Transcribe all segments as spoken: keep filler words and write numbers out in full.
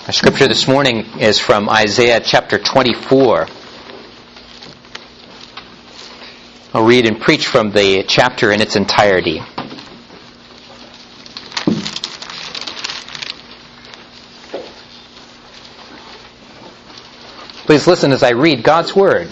Our scripture this morning is from Isaiah chapter twenty-four. I'll read and preach from the chapter in its entirety. Please listen as I read God's Word.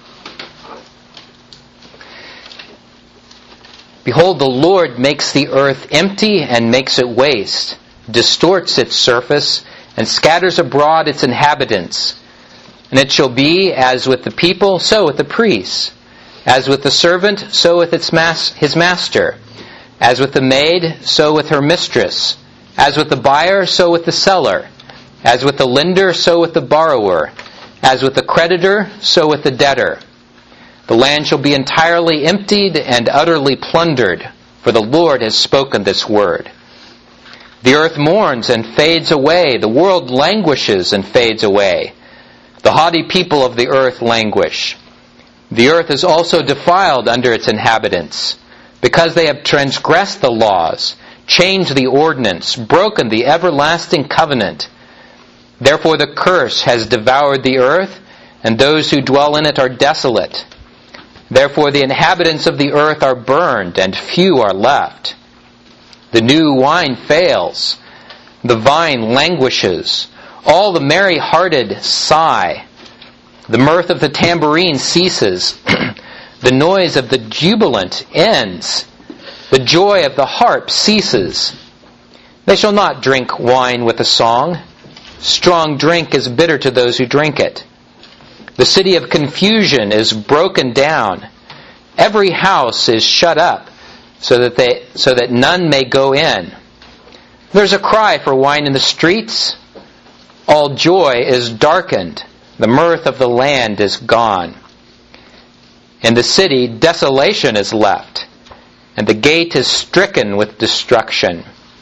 Behold, the Lord makes the earth empty and makes it waste, distorts its surface, and scatters abroad its inhabitants. And it shall be as with the people, so with the priests. As with the servant, so with its mas- his master. As with the maid, so with her mistress. As with the buyer, so with the seller. As with the lender, so with the borrower. As with the creditor, so with the debtor. The land shall be entirely emptied and utterly plundered, for the Lord has spoken this word. The earth mourns and fades away. The world languishes and fades away. The haughty people of the earth languish. The earth is also defiled under its inhabitants, because they have transgressed the laws, changed the ordinance, broken the everlasting covenant. Therefore the curse has devoured the earth, and those who dwell in it are desolate. Therefore the inhabitants of the earth are burned, and few are left. The new wine fails. The vine languishes. All the merry-hearted sigh. The mirth of the tambourine ceases. The noise of the jubilant ends. The joy of the harp ceases. They shall not drink wine with a song. Strong drink is bitter to those who drink it. The city of confusion is broken down. Every house is shut up, so that they so that none may go in. There's a cry for wine in the streets. All joy is darkened. The mirth of the land is gone. In the city, desolation is left, and the gate is stricken with destruction.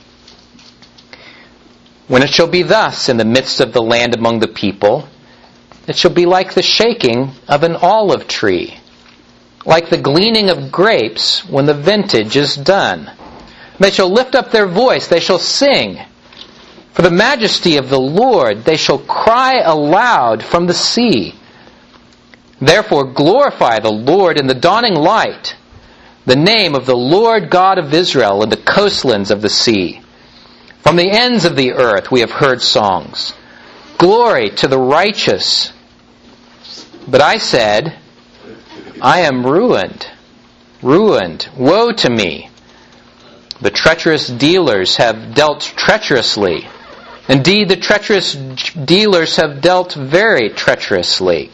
When it shall be thus in the midst of the land among the people, it shall be like the shaking of an olive tree, like the gleaning of grapes when the vintage is done. They shall lift up their voice, they shall sing. For the majesty of the Lord, they shall cry aloud from the sea. Therefore glorify the Lord in the dawning light, the name of the Lord God of Israel in the coastlands of the sea. From the ends of the earth we have heard songs. Glory to the righteous. But I said, I am ruined, ruined, woe to me. The treacherous dealers have dealt treacherously. Indeed, the treacherous dealers have dealt very treacherously.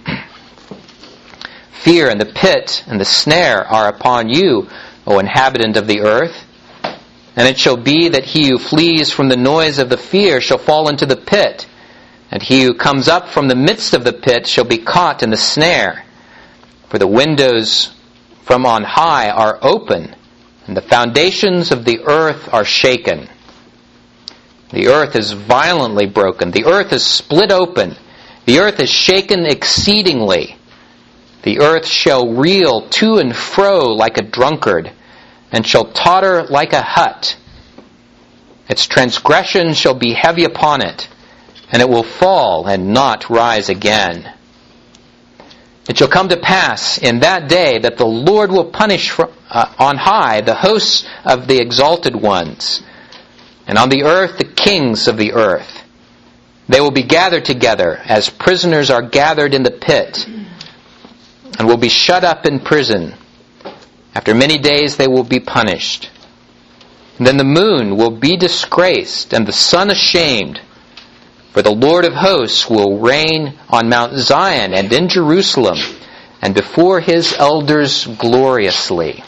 Fear and the pit and the snare are upon you, O inhabitant of the earth. And it shall be that he who flees from the noise of the fear shall fall into the pit, and he who comes up from the midst of the pit shall be caught in the snare. For the windows from on high are open, and the foundations of the earth are shaken. The earth is violently broken. The earth is split open. The earth is shaken exceedingly. The earth shall reel to and fro like a drunkard, and shall totter like a hut. Its transgression shall be heavy upon it, and it will fall and not rise again. It shall come to pass in that day that the Lord will punish from, uh, on high the hosts of the exalted ones, and on the earth the kings of the earth. They will be gathered together as prisoners are gathered in the pit, and will be shut up in prison. After many days they will be punished. And then the moon will be disgraced, and the sun ashamed. For the Lord of hosts will reign on Mount Zion and in Jerusalem, and before his elders gloriously.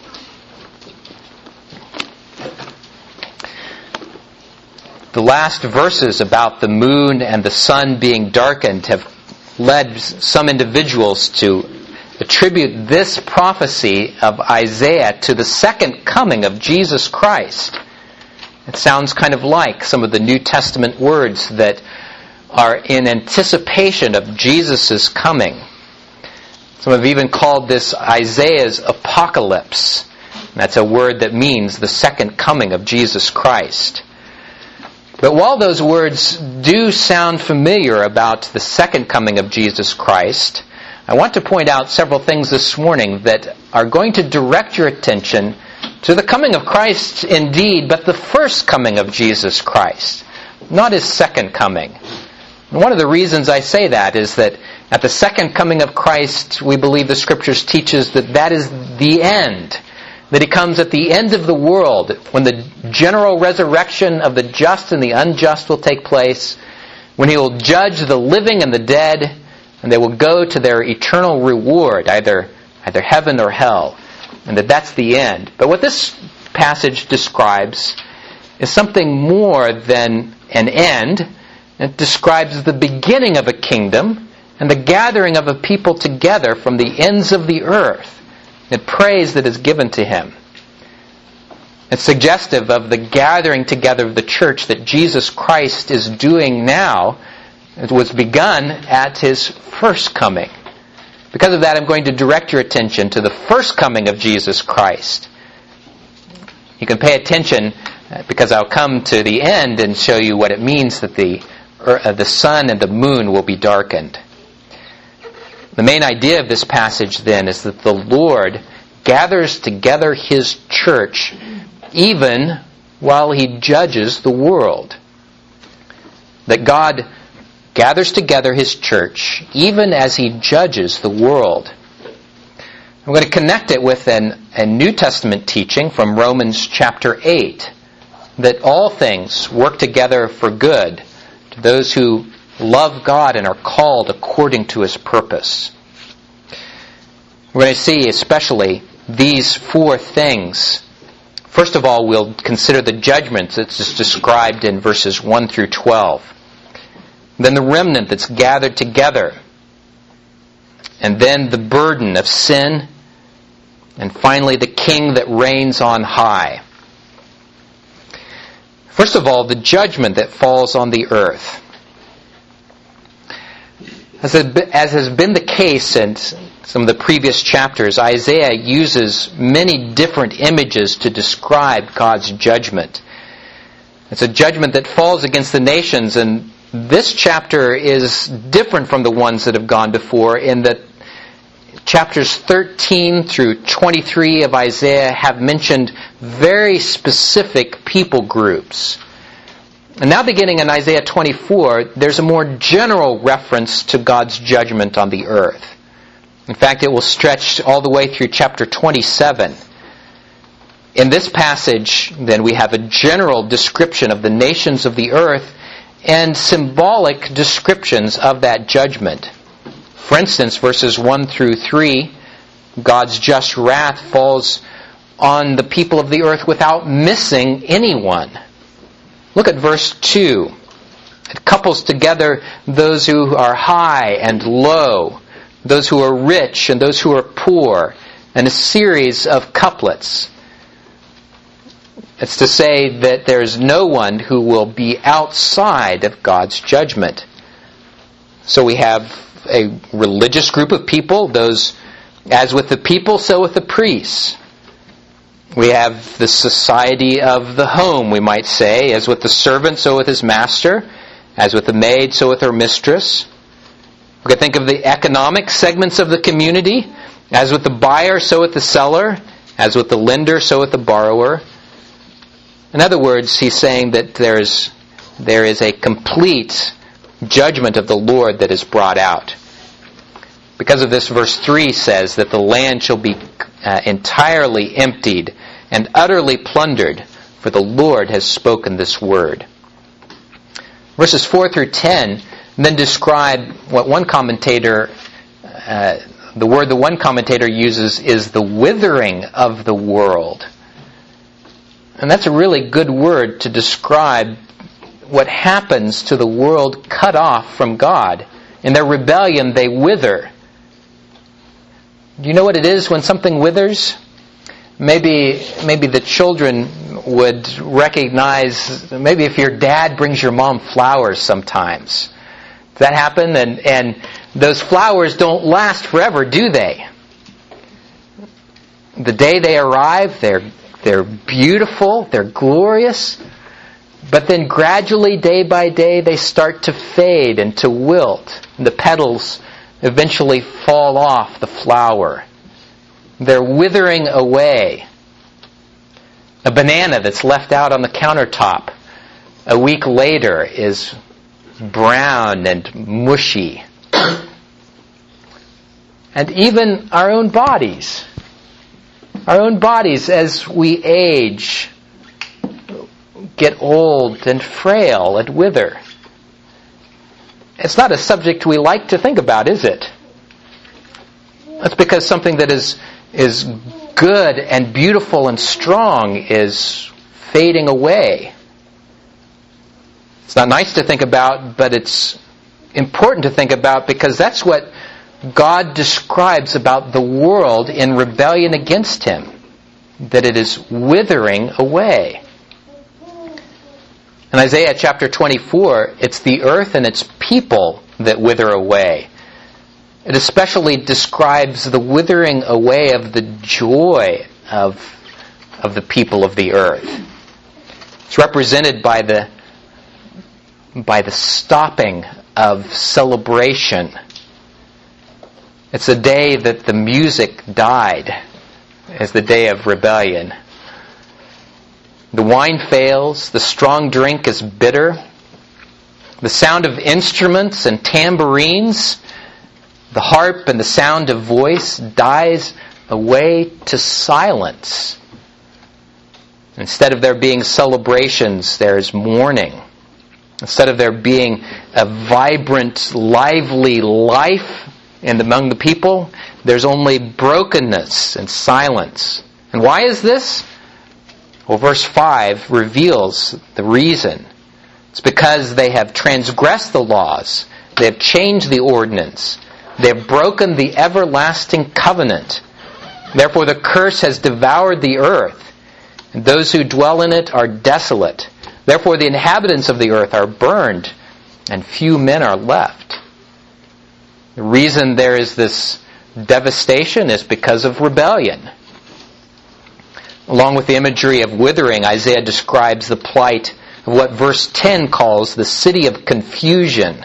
The last verses about the moon and the sun being darkened have led some individuals to attribute this prophecy of Isaiah to the second coming of Jesus Christ. It sounds kind of like some of the New Testament words that are in anticipation of Jesus' coming. Some have even called this Isaiah's apocalypse. That's a word that means the second coming of Jesus Christ. But while those words do sound familiar about the second coming of Jesus Christ, I want to point out several things this morning that are going to direct your attention to the coming of Christ indeed, but the first coming of Jesus Christ, not His second coming. And one of the reasons I say that is that at the second coming of Christ, we believe the Scriptures teaches that that is the end, that He comes at the end of the world, when the general resurrection of the just and the unjust will take place, when He will judge the living and the dead, and they will go to their eternal reward, either, either heaven or hell, and that that's the end. But what this passage describes is something more than an end. It describes the beginning of a kingdom and the gathering of a people together from the ends of the earth. It praise that is given to Him. It's suggestive of the gathering together of the church that Jesus Christ is doing now. It was begun at His first coming. Because of that, I'm going to direct your attention to the first coming of Jesus Christ. You can pay attention because I'll come to the end and show you what it means that the, uh, the sun and the moon will be darkened. The main idea of this passage then is that the Lord gathers together His church even while He judges the world. That God gathers together His church even as He judges the world. I'm going to connect it with an, a New Testament teaching from Romans chapter eight, that all things work together for good to those who love God and are called according to His purpose. We're going to see especially these four things. First of all, we'll consider the judgment that's described in verses one through twelve. Then the remnant that's gathered together. And then the burden of sin. And finally, the king that reigns on high. First of all, the judgment that falls on the earth. As has been the case in some of the previous chapters, Isaiah uses many different images to describe God's judgment. It's a judgment that falls against the nations, and this chapter is different from the ones that have gone before in that chapters thirteen through twenty-three of Isaiah have mentioned very specific people groups. And now beginning in Isaiah twenty-four, there's a more general reference to God's judgment on the earth. In fact, it will stretch all the way through chapter twenty-seven. In this passage, then, we have a general description of the nations of the earth and symbolic descriptions of that judgment. For instance, verses one through three, God's just wrath falls on the people of the earth without missing anyone. Look at verse two. It couples together those who are high and low, those who are rich and those who are poor, and a series of couplets. It's to say that there's no one who will be outside of God's judgment. So we have a religious group of people, those, as with the people, so with the priests. We have the society of the home, we might say, as with the servant, so with his master, as with the maid, so with her mistress. We can think of the economic segments of the community, as with the buyer, so with the seller, as with the lender, so with the borrower. In other words, he's saying that there's there is a complete judgment of the Lord that is brought out. Because of this, verse three says that the land shall be uh, entirely emptied and utterly plundered, for the Lord has spoken this word. Verses four through ten then describe what one commentator, uh, the word the one commentator uses is the withering of the world. And that's a really good word to describe what happens to the world cut off from God. In their rebellion, they wither. Do you know what it is when something withers? Maybe, maybe the children would recognize, maybe if your dad brings your mom flowers sometimes. Does that happen? And, and those flowers don't last forever, do they? The day they arrive, they're They're beautiful, they're glorious, But then gradually, day by day, they start to fade and to wilt. The petals eventually fall off the flower. They're withering away. A banana that's left out on the countertop a week later is brown and mushy. And even our own bodies, our own bodies as we age, get old and frail and wither. It's not a subject we like to think about, is it? That's because something that is is good and beautiful and strong is fading away. It's not nice to think about, but it's important to think about because that's what God describes about the world in rebellion against Him, that it is withering away. In Isaiah chapter twenty-four, it's the earth and its people that wither away. It especially describes the withering away of the joy of, of the people of the earth. It's represented by the, by the stopping of celebration. It's the day that the music died, as the day of rebellion. The wine fails, the strong drink is bitter. The sound of instruments and tambourines, the harp and the sound of voice dies away to silence. Instead of there being celebrations, there's mourning. Instead of there being a vibrant, lively life in among the people, there's only brokenness and silence. And why is this? Well, verse five reveals the reason. It's because they have transgressed the laws. They have changed the ordinance. They have broken the everlasting covenant. Therefore the curse has devoured the earth, and those who dwell in it are desolate. Therefore the inhabitants of the earth are burned, and few men are left. The reason there is this devastation is because of rebellion. Along with the imagery of withering, Isaiah describes the plight of what verse ten calls the city of confusion.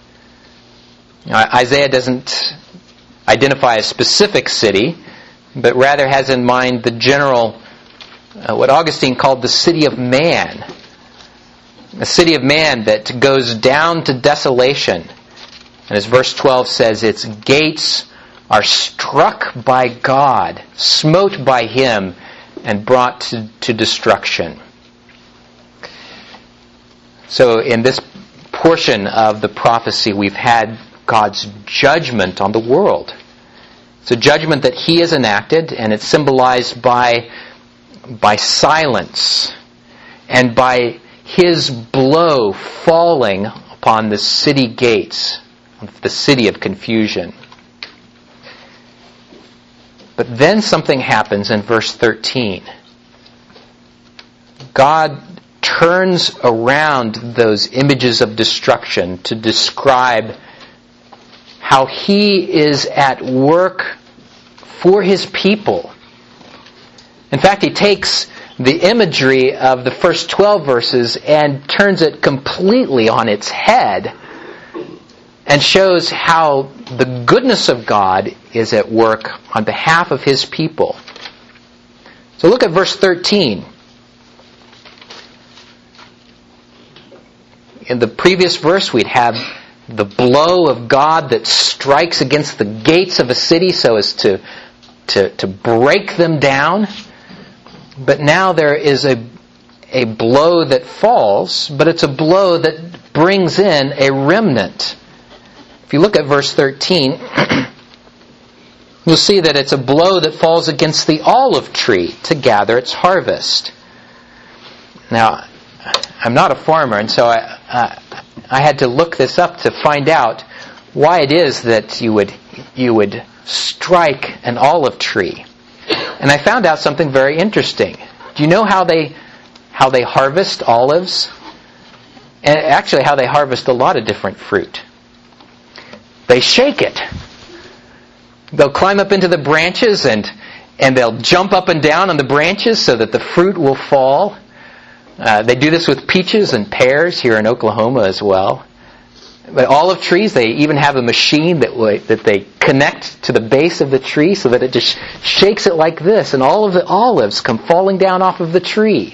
Isaiah doesn't identify a specific city, but rather has in mind the general, uh, what Augustine called the city of man. A city of man that goes down to desolation. And as verse twelve says, its gates are struck by God, smote by Him, and brought to, to destruction. So in this portion of the prophecy, we've had God's judgment on the world. It's a judgment that He has enacted, and it's symbolized by, by silence and by His blow falling upon the city gates, the city of confusion. But then something happens in verse thirteen. God turns around those images of destruction to describe how He is at work for His people. In fact, He takes the imagery of the first twelve verses and turns it completely on its head and shows how the goodness of God is at work on behalf of His people. So look at verse thirteen. In the previous verse, we'd have the blow of God that strikes against the gates of a city so as to, to, to break them down. But now there is a, a blow that falls, but it's a blow that brings in a remnant. If you look at verse thirteen, you'll see that it's a blow that falls against the olive tree to gather its harvest. Now, I'm not a farmer, and so I, I, I had to look this up to find out why it is that you would you would strike an olive tree. And I found out something very interesting. Do you know how they how they harvest olives? And actually, how they harvest a lot of different fruit. They shake it. They'll climb up into the branches and and they'll jump up and down on the branches so that the fruit will fall. Uh, they do this with peaches and pears here in Oklahoma as well. But olive trees, they even have a machine that w- that they connect to the base of the tree so that it just shakes it like this, and all of the olives come falling down off of the tree.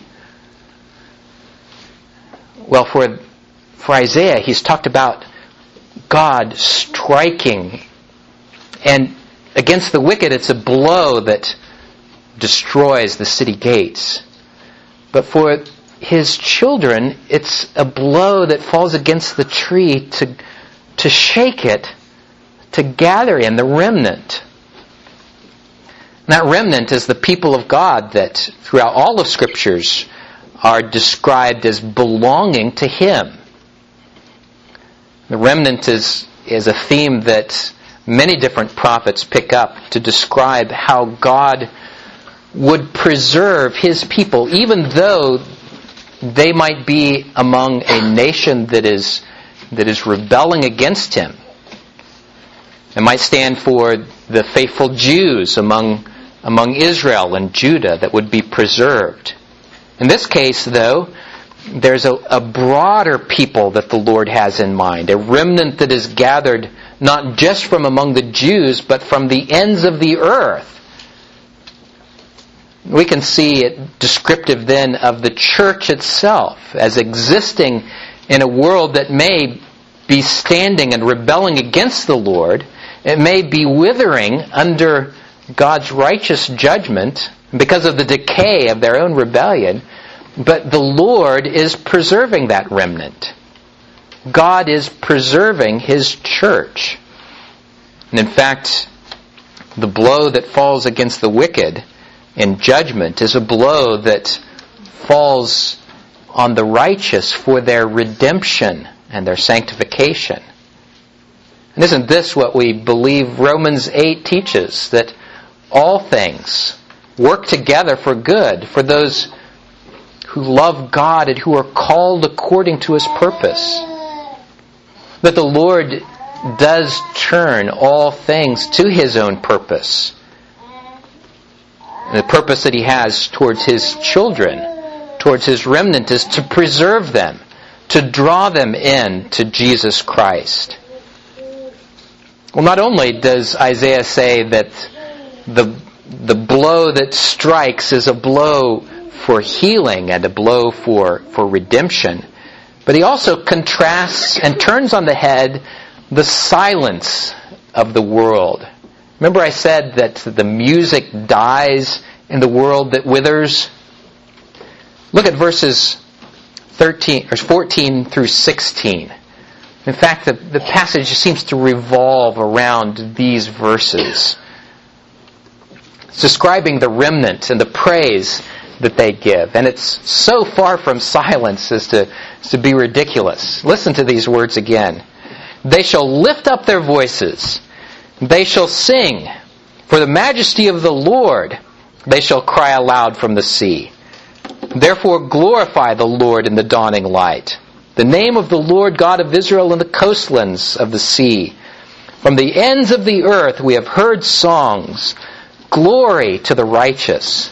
Well, for for Isaiah, he's talked about God striking, and against the wicked, it's a blow that destroys the city gates. But for his children, it's a blow that falls against the tree to to shake it, to gather in the remnant. And that remnant is the people of God that throughout all of Scriptures are described as belonging to Him. The remnant is, is a theme that many different prophets pick up to describe how God would preserve His people, even though they might be among a nation that is that is rebelling against Him. It might stand for the faithful Jews among among Israel and Judah that would be preserved. In this case, though, there's a, a broader people that the Lord has in mind, a remnant that is gathered not just from among the Jews, but from the ends of the earth. We can see it descriptive then of the church itself as existing in a world that may be standing and rebelling against the Lord. It may be withering under God's righteous judgment because of the decay of their own rebellion, but the Lord is preserving that remnant. God is preserving His church. And in fact, the blow that falls against the wicked in judgment is a blow that falls on the righteous for their redemption and their sanctification. And isn't this what we believe Romans eight teaches? That all things work together for good for those who love God and who are called according to His purpose. That the Lord does turn all things to His own purpose. And the purpose that He has towards His children, towards His remnant, is to preserve them, to draw them in to Jesus Christ. Well, not only does Isaiah say that the the blow that strikes is a blow for healing and a blow for, for redemption, but he also contrasts and turns on the head the silence of the world. Remember I said that the music dies in the world that withers? Look at verses thirteen or fourteen through sixteen. In fact, the, the passage seems to revolve around these verses. It's describing the remnant and the praise that they give. And it's so far from silence as to, as to be ridiculous. Listen to these words again. They shall lift up their voices. They shall sing for the majesty of the Lord. They shall cry aloud from the sea. Therefore glorify the Lord in the dawning light. The name of the Lord God of Israel in the coastlands of the sea. From the ends of the earth we have heard songs. Glory to the righteous.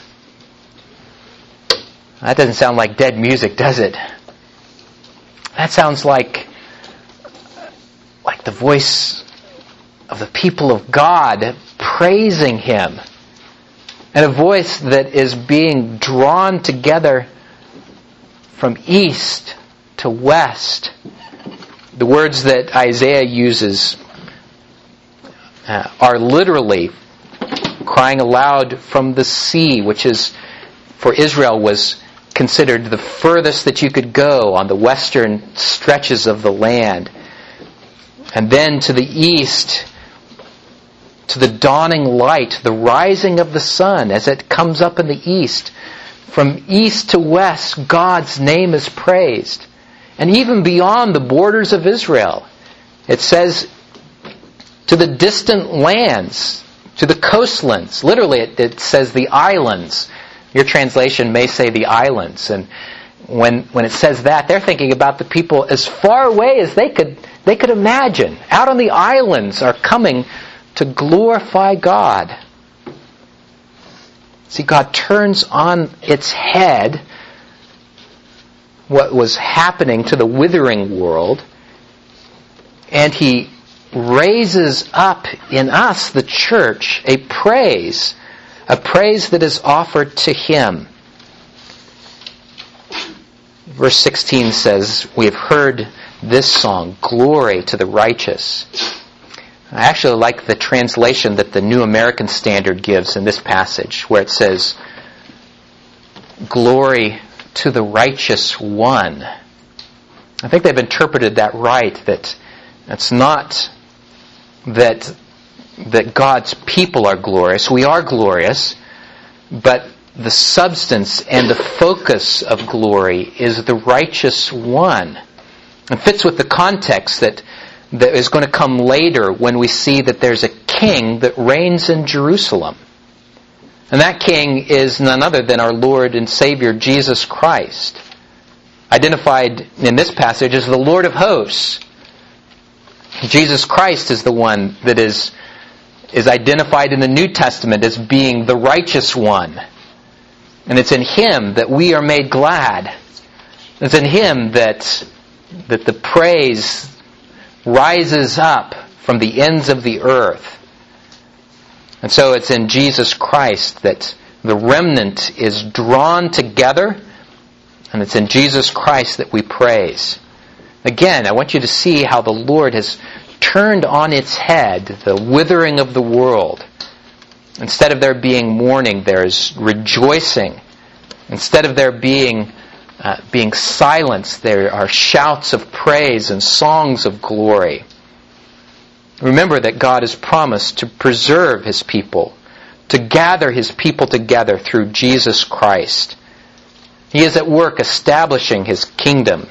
That doesn't sound like dead music, does it? That sounds like, like the voice of the people of God praising Him. And a voice that is being drawn together from east to west. The words that Isaiah uses uh, are literally crying aloud from the sea, which is, for Israel, was considered the furthest that you could go on the western stretches of the land. And then to the east, to the dawning light, the rising of the sun as it comes up in the east. From east to west, God's name is praised. And even beyond the borders of Israel, it says to the distant lands, to the coastlands. Literally, it, it says the islands. Your translation may say the islands. And when when it says that, they're thinking about the people as far away as they could they could imagine. Out on the islands are coming to glorify God. See, God turns on its head what was happening to the withering world, and He raises up in us, the church, a praise, a praise that is offered to Him. Verse sixteen says, we have heard this song, Glory to the Righteous. I actually like the translation that the New American Standard gives in this passage, where it says, Glory to the Righteous One. I think they've interpreted that right, that it's not that, that God's people are glorious. We are glorious, but the substance and the focus of glory is the righteous one. It fits with the context that, that is going to come later when we see that there's a king that reigns in Jerusalem. And that king is none other than our Lord and Savior Jesus Christ, identified in this passage as the Lord of hosts. Jesus Christ is the one that is, is identified in the New Testament as being the righteous one. And it's in Him that we are made glad. It's in Him that, that the praise rises up from the ends of the earth. And so it's in Jesus Christ that the remnant is drawn together, and it's in Jesus Christ that we praise. Again, I want you to see how the Lord has turned on its head the withering of the world. Instead of there being mourning, there is rejoicing. Instead of there being uh, being silence, there are shouts of praise and songs of glory. Remember that God has promised to preserve His people, to gather His people together through Jesus Christ. He is at work establishing His kingdom.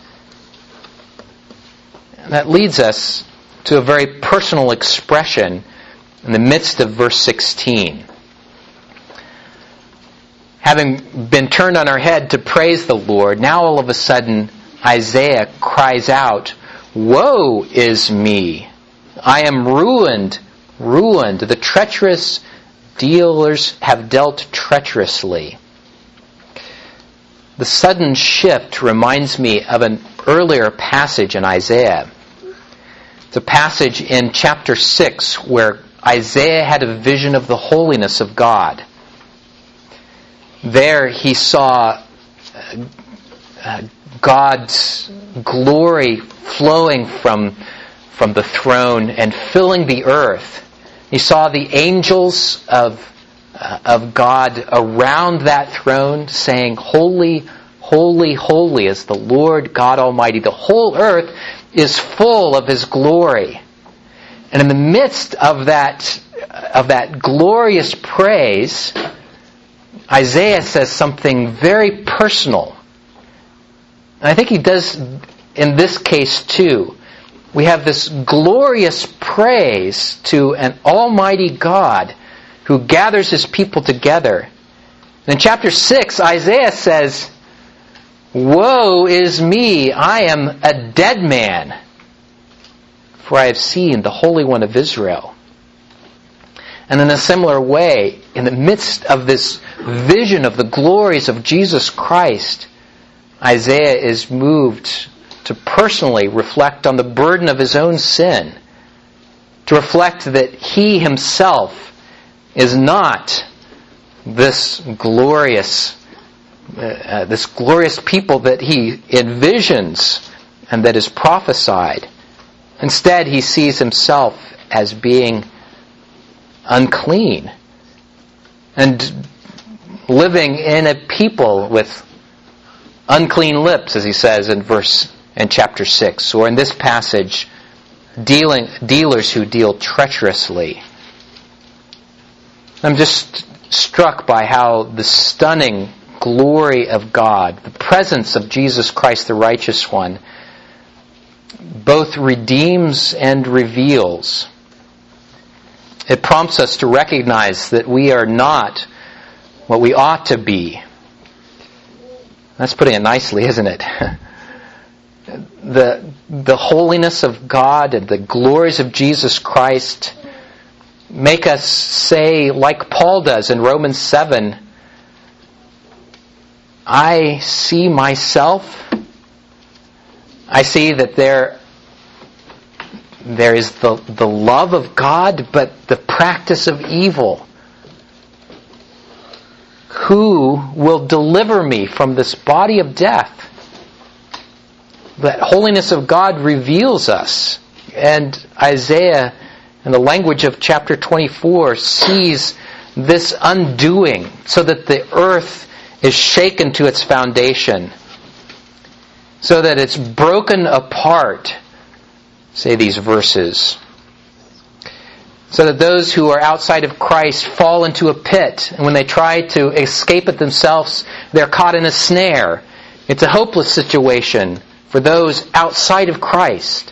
And that leads us to a very personal expression in the midst of verse sixteen. Having been turned on our head to praise the Lord, now all of a sudden Isaiah cries out, Woe is me! I am ruined, ruined. The treacherous dealers have dealt treacherously. The sudden shift reminds me of an earlier passage in Isaiah. It's a passage in chapter six where Isaiah had a vision of the holiness of God. There he saw uh, God's glory flowing from, from the throne and filling the earth. He saw the angels of, uh, of God around that throne saying, Holy, holy, holy is the Lord God Almighty. The whole earth is full of His glory. And in the midst of that, of that glorious praise, Isaiah says something very personal. And I think he does in this case too. We have this glorious praise to an almighty God who gathers His people together. And in chapter six, Isaiah says, Woe is me, I am a dead man, for I have seen the Holy One of Israel. And in a similar way, in the midst of this vision of the glories of Jesus Christ, Isaiah is moved to personally reflect on the burden of his own sin, to reflect that he himself is not this glorious, uh, this glorious people that he envisions and that is prophesied. Instead, he sees himself as being unclean and living in a people with unclean lips, as he says in verse in chapter six, or in this passage, dealing dealers who deal treacherously. I'm just struck by how the stunning glory of God, the presence of Jesus Christ, the righteous one, both redeems and reveals. It prompts us to recognize that we are not what we ought to be. That's putting it nicely, isn't it? The, the holiness of God and the glories of Jesus Christ make us say, like Paul does in Romans seven, I see myself. I see that there, there is the, the love of God, but the practice of evil. Who will deliver me from this body of death? That holiness of God reveals us. And Isaiah, in the language of chapter twenty-four, sees this undoing so that the earth is shaken to its foundation, so that it's broken apart, say these verses, so that those who are outside of Christ fall into a pit, and when they try to escape it themselves, they're caught in a snare. It's a hopeless situation for those outside of Christ.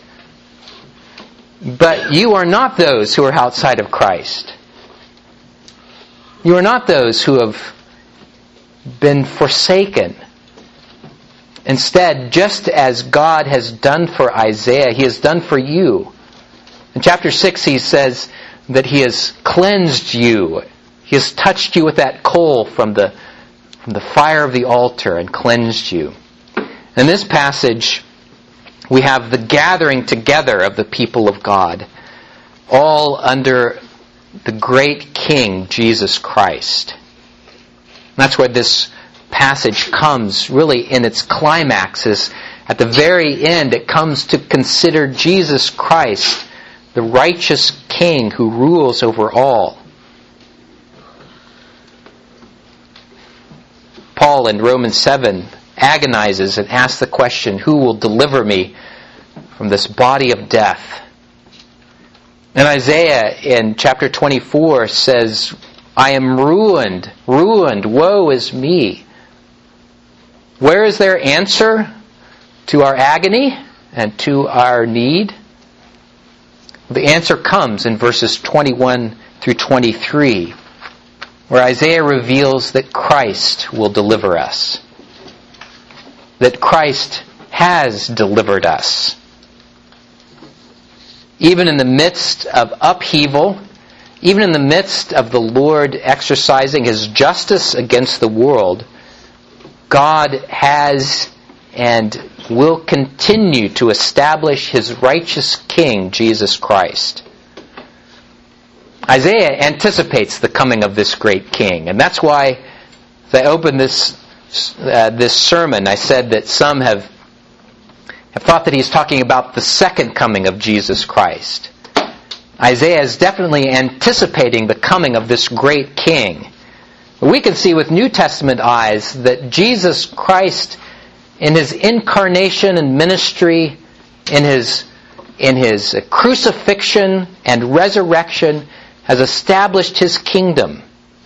But you are not those who are outside of Christ. You are not those who have been forsaken. Instead, just as God has done for Isaiah, He has done for you. In chapter six, He says that He has cleansed you. He has touched you with that coal from the, from the fire of the altar and cleansed you. In this passage, we have the gathering together of the people of God, all under the great King, Jesus Christ. That's where this passage comes, really in its climax, is at the very end it comes to consider Jesus Christ, the righteous King who rules over all. Paul in Romans seven agonizes and asks the question, who will deliver me from this body of death? And Isaiah in chapter twenty-four says, I am ruined, ruined, woe is me. Where is their answer to our agony and to our need? The answer comes in verses twenty-one through twenty-three, where Isaiah reveals that Christ will deliver us. That Christ has delivered us. Even in the midst of upheaval, even in the midst of the Lord exercising His justice against the world, God has and will continue to establish His righteous King, Jesus Christ. Isaiah anticipates the coming of this great King, and that's why, as I opened this uh, this sermon, I said that some have have thought that he's talking about the second coming of Jesus Christ. Isaiah is definitely anticipating the coming of this great King. We can see with New Testament eyes that Jesus Christ, in His incarnation and ministry, in His, in His crucifixion and resurrection, has established His kingdom.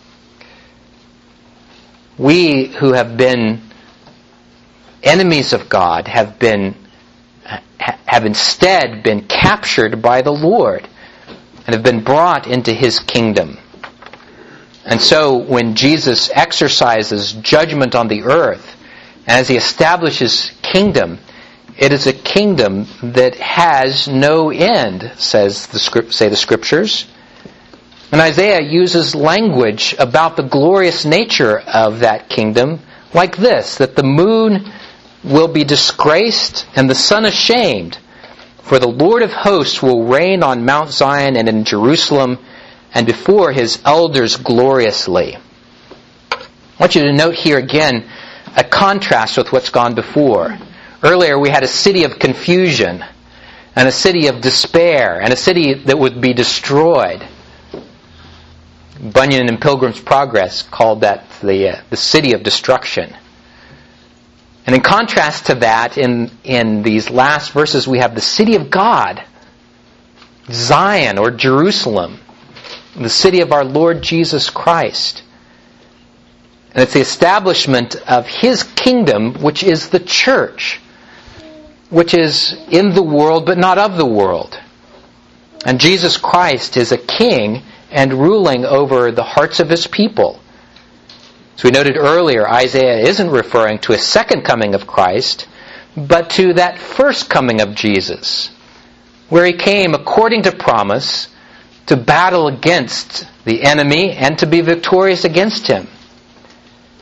We who have been enemies of God have been have instead been captured by the Lord and have been brought into His kingdom. And so when Jesus exercises judgment on the earth, and as He establishes kingdom, it is a kingdom that has no end, says the script, say the Scriptures. And Isaiah uses language about the glorious nature of that kingdom like this, that the moon will be disgraced and the sun ashamed, for the Lord of hosts will reign on Mount Zion and in Jerusalem, and before His elders gloriously. I want you to note here again a contrast with what's gone before. Earlier we had a city of confusion, and a city of despair, and a city that would be destroyed. Bunyan in Pilgrim's Progress called that the, uh, the city of destruction. And in contrast to that, in, in these last verses, we have the city of God, Zion or Jerusalem, the city of our Lord Jesus Christ. And it's the establishment of His kingdom, which is the church, which is in the world but not of the world. And Jesus Christ is a king and ruling over the hearts of His people. As we noted earlier, Isaiah isn't referring to a second coming of Christ, but to that first coming of Jesus, where He came according to promise to battle against the enemy and to be victorious against him.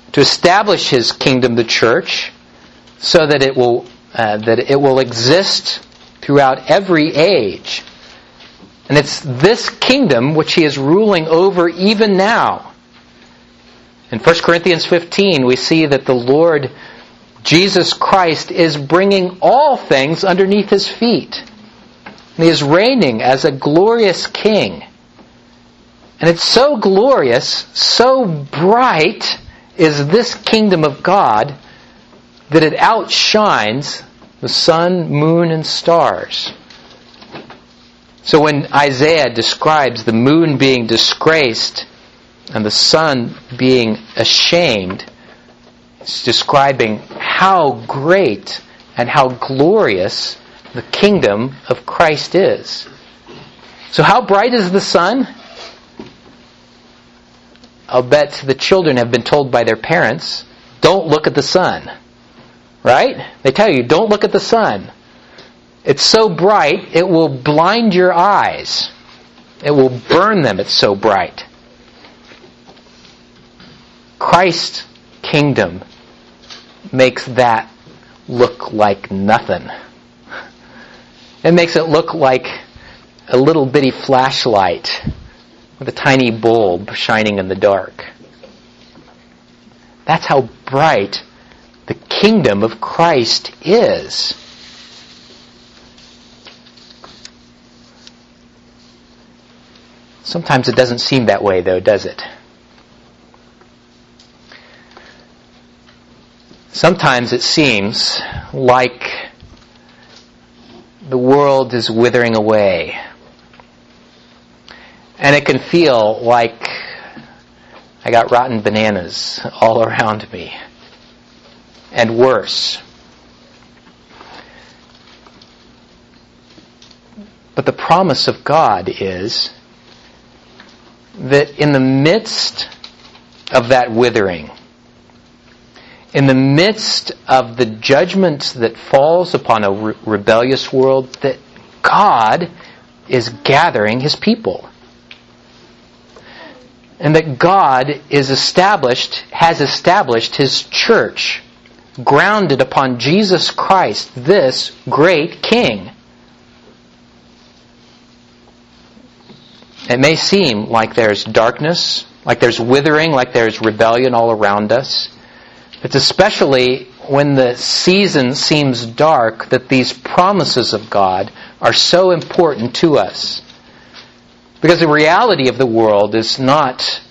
to establish His kingdom, the church, so that it will uh, that it will exist throughout every age. And it's this kingdom which He is ruling over even now. In First Corinthians fifteen, we see that the Lord Jesus Christ is bringing all things underneath His feet. And He is reigning as a glorious King. And it's so glorious, so bright is this kingdom of God that it outshines the sun, moon, and stars. So when Isaiah describes the moon being disgraced and the sun being ashamed, it's describing how great and how glorious the kingdom of Christ is. So how bright is the sun? I'll bet the children have been told by their parents, don't look at the sun. Right? They tell you, don't look at the sun. It's so bright, it will blind your eyes. It will burn them, it's so bright. Christ's kingdom makes that look like nothing. It makes it look like a little bitty flashlight with a tiny bulb shining in the dark. That's how bright the kingdom of Christ is. Sometimes it doesn't seem that way, though, does it? Sometimes it seems like the world is withering away. And it can feel like I got rotten bananas all around me. And worse. But the promise of God is that in the midst of that withering, in the midst of the judgment that falls upon a re- rebellious world, that God is gathering His people. And that God is established, has established His church, grounded upon Jesus Christ, this great King. It may seem like there's darkness, like there's withering, like there's rebellion all around us. It's especially when the season seems dark that these promises of God are so important to us. Because the reality of the world is not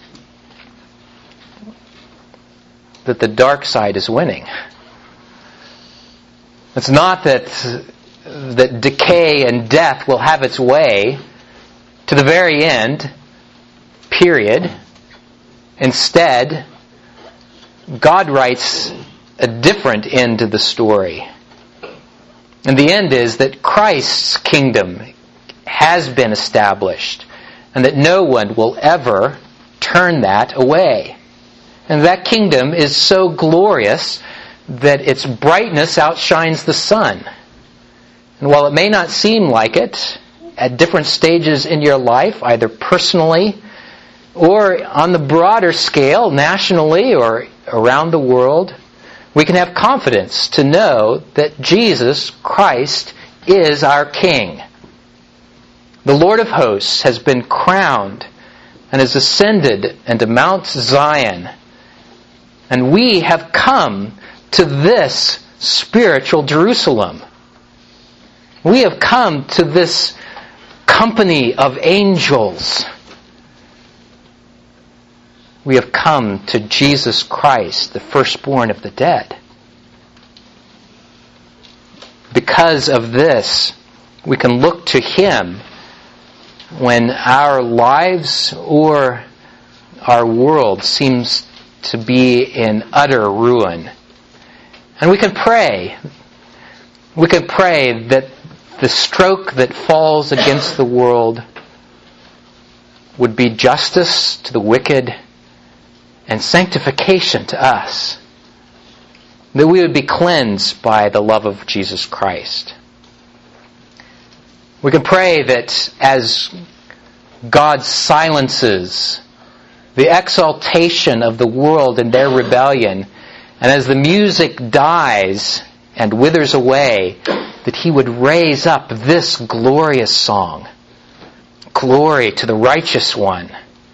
that the dark side is winning. It's not that, that decay and death will have its way to the very end, period. Instead, God writes a different end to the story. And the end is that Christ's kingdom has been established, and that no one will ever turn that away. And that kingdom is so glorious that its brightness outshines the sun. And while it may not seem like it, at different stages in your life, either personally or on the broader scale, nationally or around the world, we can have confidence to know that Jesus Christ is our King. The Lord of hosts has been crowned and has ascended into Mount Zion. And we have come to this spiritual Jerusalem. We have come to this company of angels. We have come to Jesus Christ, the firstborn of the dead. Because of this, we can look to Him when our lives or our world seems to be in utter ruin. And we can pray. We can pray that the stroke that falls against the world would be justice to the wicked and sanctification to us. That we would be cleansed by the love of Jesus Christ. We can pray that as God silences the exaltation of the world in their rebellion, and as the music dies and withers away, that he would raise up this glorious song. Glory to the righteous one.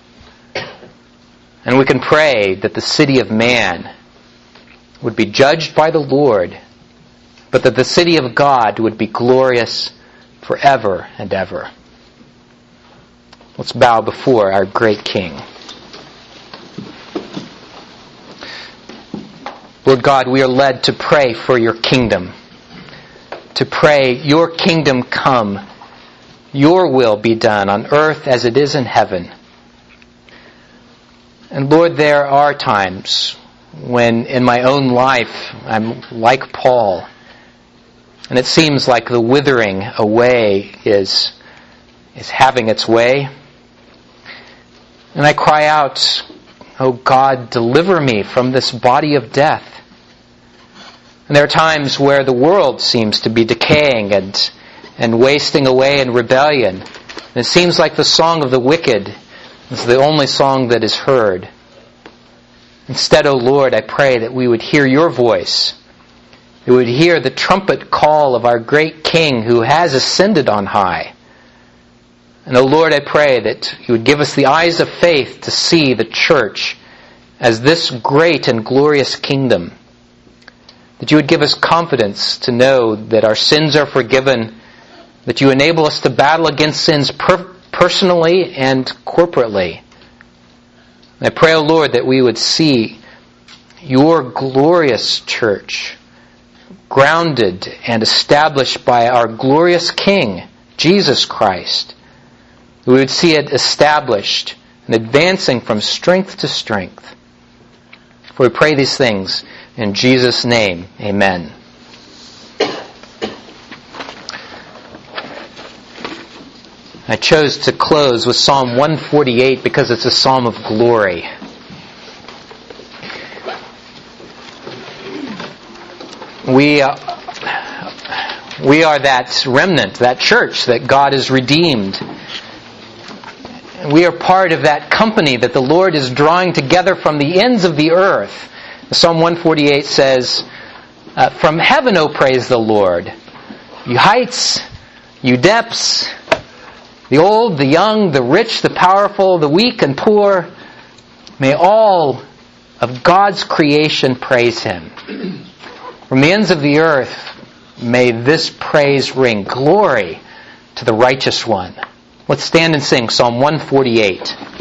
And we can pray that the city of man would be judged by the Lord, but that the city of God would be glorious forever and ever. Let's bow before our great King. Lord God, we are led to pray for your kingdom. To pray, your kingdom come, your will be done on earth as it is in heaven. And Lord, there are times when in my own life I'm like Paul, and it seems like the withering away is, is having its way. And I cry out, "Oh God, deliver me from this body of death." And there are times where the world seems to be decaying and, and wasting away in rebellion. And it seems like the song of the wicked is the only song that is heard. Instead, O Lord, I pray that we would hear your voice. We would hear the trumpet call of our great King who has ascended on high. And O Lord, I pray that you would give us the eyes of faith to see the church as this great and glorious kingdom. That you would give us confidence to know that our sins are forgiven, that you enable us to battle against sins per- personally and corporately. And I pray, O Lord, that we would see your glorious church grounded and established by our glorious King, Jesus Christ. We would see it established and advancing from strength to strength. For we pray these things in Jesus' name, amen. I chose to close with Psalm one forty-eight because it's a psalm of glory. We, uh, we are that remnant, that church that God has redeemed. We are part of that company that the Lord is drawing together from the ends of the earth. Psalm one forty-eight says, uh, "From heaven, O praise the Lord, you heights, you depths, the old, the young, the rich, the powerful, the weak and poor, may all of God's creation praise Him. From the ends of the earth, may this praise ring. Glory to the righteous one." Let's stand and sing Psalm one forty-eight.